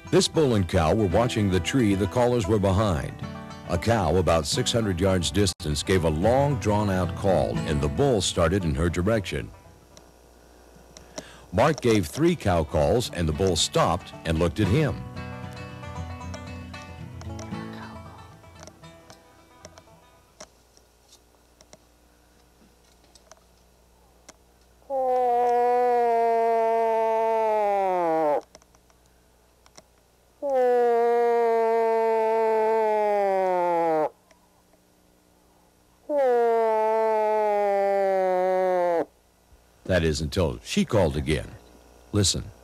This bull and cow were watching the tree the callers were behind. A cow about 600 yards distance gave a long, drawn-out call, and the bull started in her direction. Mark gave 3 cow calls, and the bull stopped and looked at him. That is, until she called again. Listen.